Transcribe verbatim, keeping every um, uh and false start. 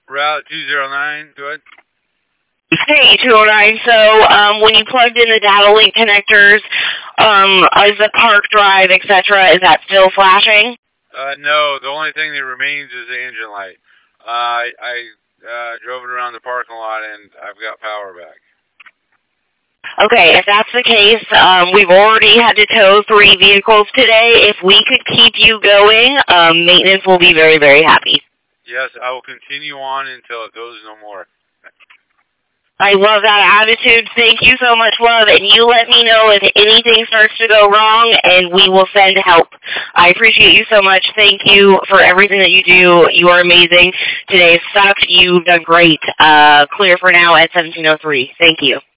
Route two zero nine, go ahead. Hey, two oh nine. So, um, when you plugged in the data link connectors, um, is the park drive, et cetera, is that still flashing? Uh, no, the only thing that remains is the engine light. Uh, I, I uh, drove it around the parking lot, and I've got power back. Okay, if that's the case, um, we've already had to tow three vehicles today. If we could keep you going, um, maintenance will be very, very happy. Yes, I will continue on until it goes no more. I love that attitude. Thank you so much, love. And you let me know if anything starts to go wrong, and we will send help. I appreciate you so much. Thank you for everything that you do. You are amazing. Today sucked. You've done great. Uh, clear for now at seventeen oh three. Thank you.